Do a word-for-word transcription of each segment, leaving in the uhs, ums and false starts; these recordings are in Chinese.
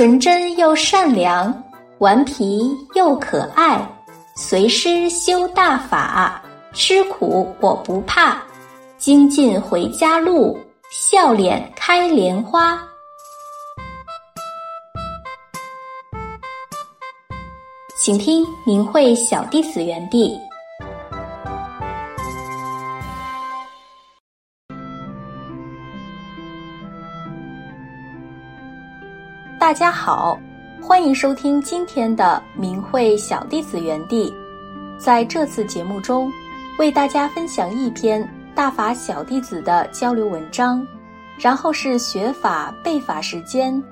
纯真又善良，顽皮又可爱，随师修大法，吃苦我不怕，精进回家路，笑脸开莲花。请听明慧小弟子园地。大家好，欢迎收听今天的明慧小弟子园地。在这次节目中，为大家分享一篇大法小弟子的交流文章，然后是学法背法时间。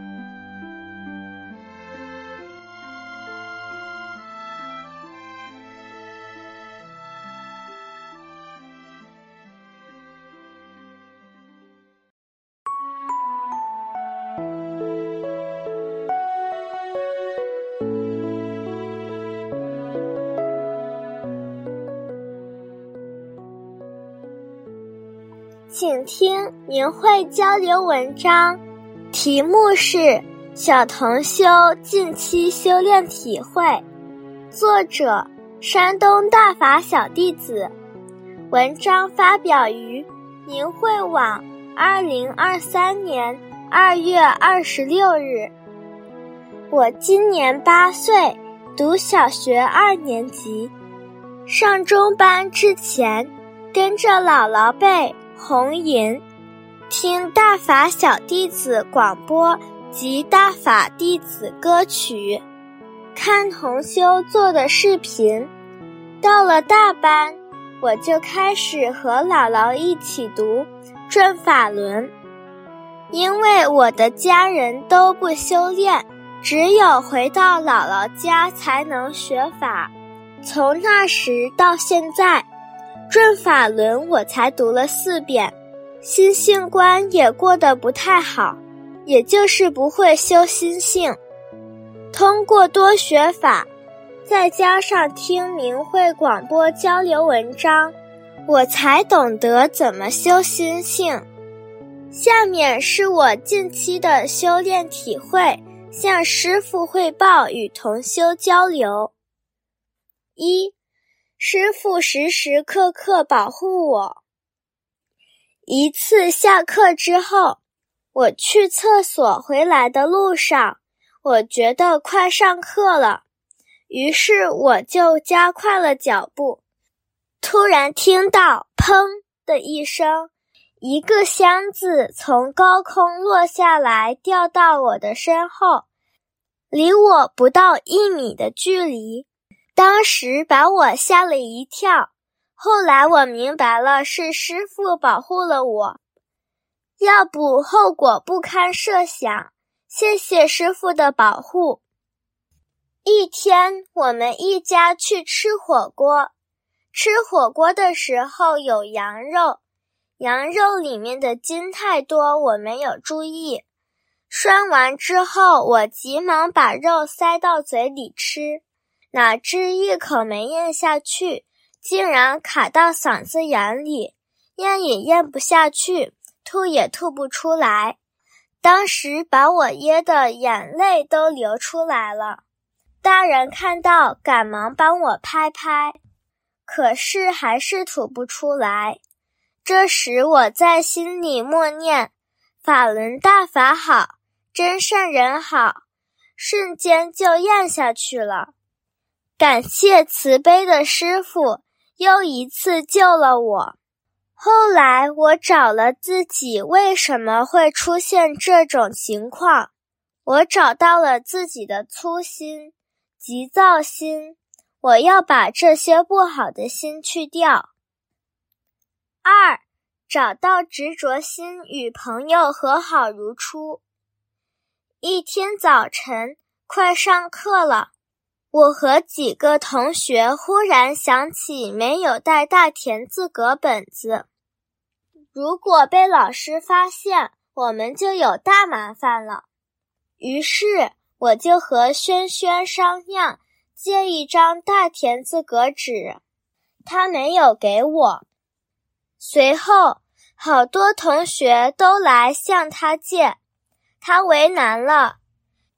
请听明慧交流文章，题目是小同修近期修炼体会，作者山东大法小弟子。文章发表于明慧网二零二三年二月二十六日。我今年八岁，读小学二年级。上中班之前，跟着姥姥辈红银听大法小弟子广播及大法弟子歌曲，看同修做的视频。到了大班，我就开始和姥姥一起读转法轮。因为我的家人都不修炼，只有回到姥姥家才能学法。从那时到现在，转法轮我才读了四遍，心性观也过得不太好，也就是不会修心性。通过多学法，再加上听明慧广播交流文章，我才懂得怎么修心性。下面是我近期的修炼体会，向师父汇报与同修交流。一，师父时时刻刻保护我。一次下课之后，我去厕所回来的路上，我觉得快上课了，于是我就加快了脚步。突然听到砰的一声，一个箱子从高空落下来，掉到我的身后，离我不到一米的距离。当时把我吓了一跳，后来我明白了，是师父保护了我，要不后果不堪设想，谢谢师父的保护。一天，我们一家去吃火锅，吃火锅的时候有羊肉，羊肉里面的筋太多，我没有注意。涮完之后，我急忙把肉塞到嘴里吃，哪知一口没咽下去，竟然卡到嗓子眼里，咽也咽不下去，吐也吐不出来。当时把我噎得眼泪都流出来了。大人看到赶忙帮我拍拍，可是还是吐不出来。这时我在心里默念法轮大法好，真善人好，瞬间就咽下去了。感谢慈悲的师父，又一次救了我。后来我找了自己为什么会出现这种情况，我找到了自己的粗心、急躁心，我要把这些不好的心去掉。二，找到执着心，与朋友和好如初。一天早晨，快上课了，我和几个同学忽然想起没有带大田字格本子，如果被老师发现，我们就有大麻烦了。于是我就和轩轩商量借一张大田字格纸，他没有给我。随后好多同学都来向他借，他为难了，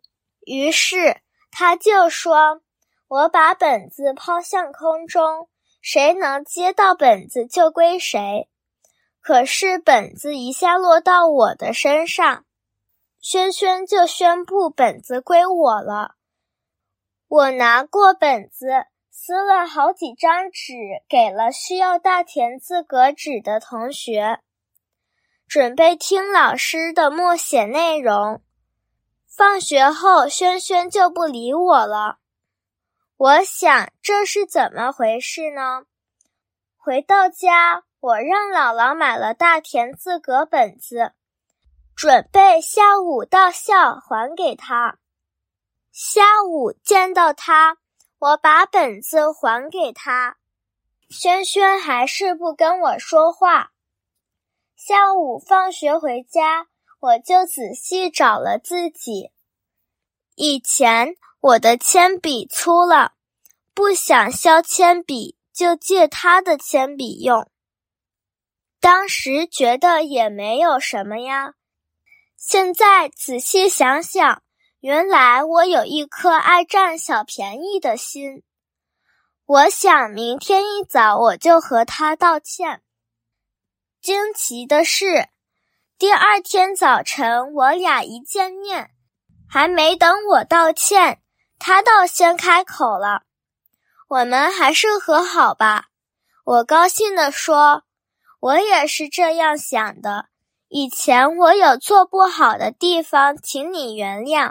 于是他就说，我把本子抛向空中，谁能接到本子就归谁。可是本子一下落到我的身上，轩轩就宣布本子归我了。我拿过本子，撕了好几张纸，给了需要大填字格纸的同学，准备听老师的默写内容。放学后，轩轩就不理我了。我想这是怎么回事呢？回到家，我让姥姥买了大填字格本子，准备下午到校还给他。下午见到他，我把本子还给他，轩轩还是不跟我说话。下午放学回家，我就仔细找了自己。以前我的铅笔粗了，不想削铅笔，就借他的铅笔用。当时觉得也没有什么呀，现在仔细想想，原来我有一颗爱占小便宜的心。我想明天一早我就和他道歉。惊奇的是，第二天早晨我俩一见面，还没等我道歉，他倒先开口了。我们还是和好吧。我高兴地说，我也是这样想的，以前我有做不好的地方，请你原谅。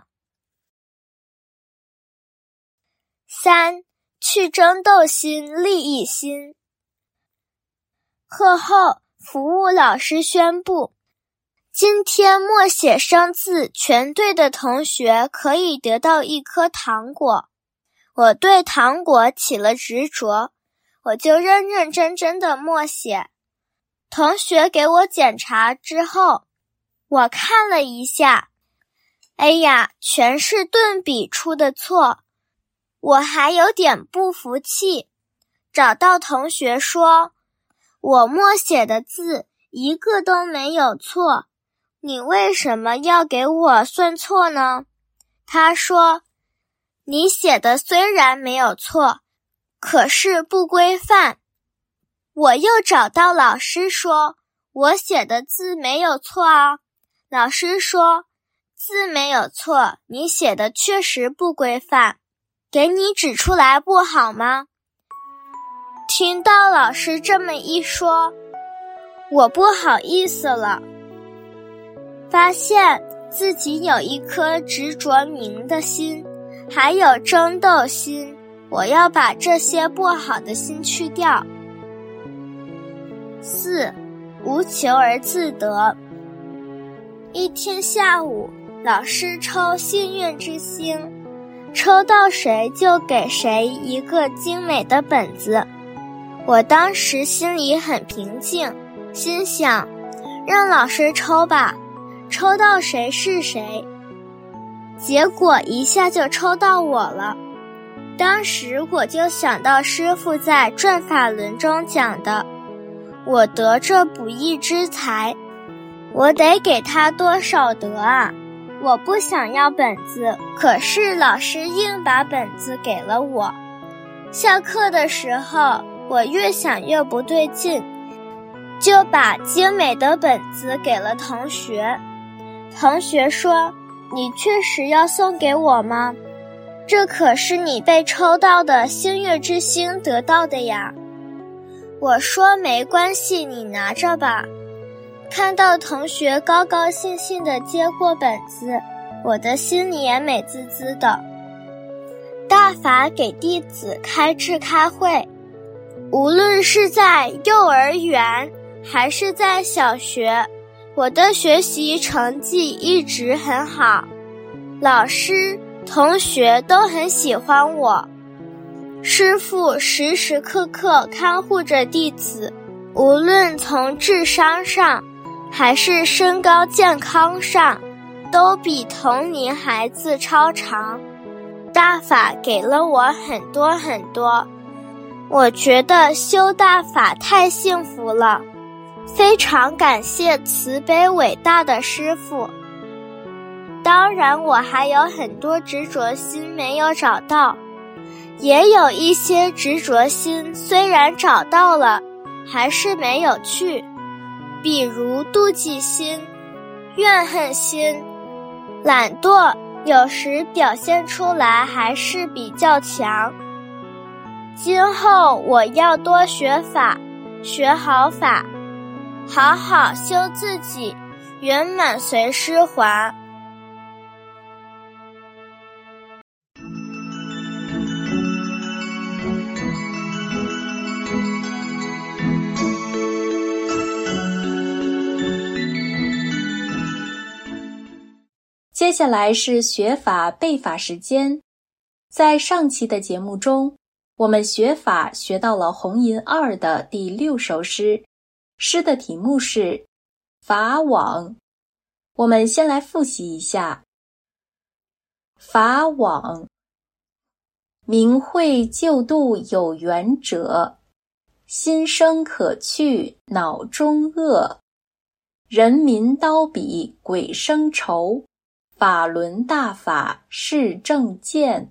三，去争斗心，利益心。课后，服务老师宣布，今天默写生字全对的同学可以得到一颗糖果。我对糖果起了执着，我就认认真真的默写。同学给我检查之后，我看了一下，哎呀，全是顿笔出的错。我还有点不服气，找到同学说，我默写的字一个都没有错，你为什么要给我算错呢？他说，你写的虽然没有错，可是不规范。我又找到老师说，我写的字没有错啊。老师说，字没有错，你写的确实不规范，给你指出来不好吗？听到老师这么一说，我不好意思了。发现自己有一颗执着明的心，还有争斗心，我要把这些不好的心去掉。四，无求而自得。一天下午，老师抽幸运之星，抽到谁就给谁一个精美的本子。我当时心里很平静，心想，让老师抽吧，抽到谁是谁。结果一下就抽到我了。当时我就想到师父在《转法轮》中讲的，我得这不义之财，我得给他多少得啊？我不想要本子，可是老师硬把本子给了我。下课的时候，我越想越不对劲，就把精美的本子给了同学。同学说，你确实要送给我吗？这可是你被抽到的幸运之星得到的呀。我说没关系，你拿着吧。看到同学高高兴兴地接过本子，我的心里也美滋滋的。大法给弟子开智开会，无论是在幼儿园还是在小学，我的学习成绩一直很好，老师、同学都很喜欢我。师父时时刻刻看护着弟子，无论从智商上还是身高健康上，都比同龄孩子超常。大法给了我很多很多，我觉得修大法太幸福了，非常感谢慈悲伟大的师父。 当然，我还有很多执着心没有找到，也有一些执着心虽然找到了，还是没有去，比如妒忌心、怨恨心、懒惰，有时表现出来还是比较强。今后我要多学法，学好法，好好修自己，圆满随师还。 接下来是学法背法时间。在上期的节目中，我们学法学到了红银二的第六首诗，诗的题目是法网。我们先来复习一下。法网，明慧救度有缘者，心生可去脑中恶，人民刀笔鬼生愁，法轮大法是正见。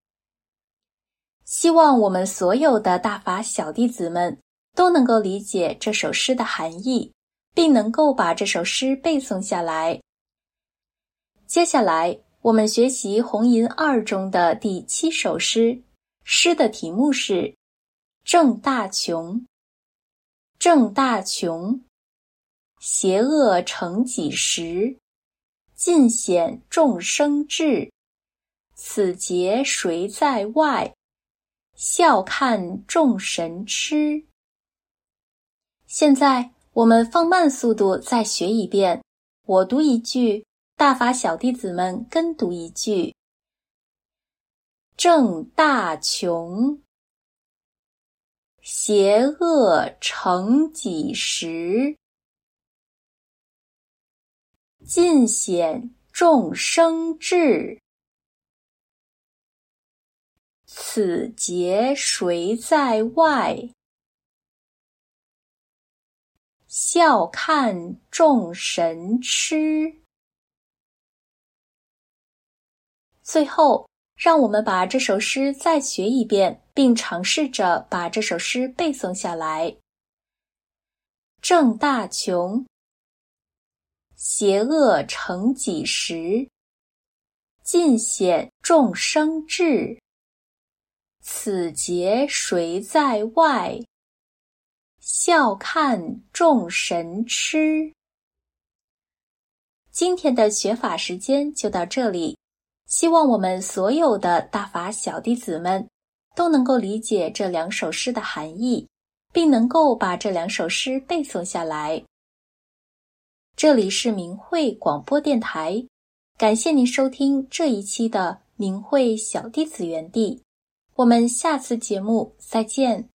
希望我们所有的大法小弟子们都能够理解这首诗的含义，并能够把这首诗背诵下来。接下来我们学习红银二中的第七首诗，诗的题目是正大穷。正大穷，邪恶成几时，尽显众生智，此劫谁在外，笑看众神痴。现在我们放慢速度再学一遍，我读一句，大法小弟子们跟读一句。正大穷，邪恶成几时，尽显众生智，此劫谁在外，笑看众神痴。最后，让我们把这首诗再学一遍，并尝试着把这首诗背诵下来。正大穷，邪恶成几时，尽显众生智，此劫谁在外，笑看众神痴。今天的学法时间就到这里，希望我们所有的大法小弟子们都能够理解这两首诗的含义，并能够把这两首诗背诵下来。这里是明慧广播电台，感谢您收听这一期的明慧小弟子园地，我们下次节目再见。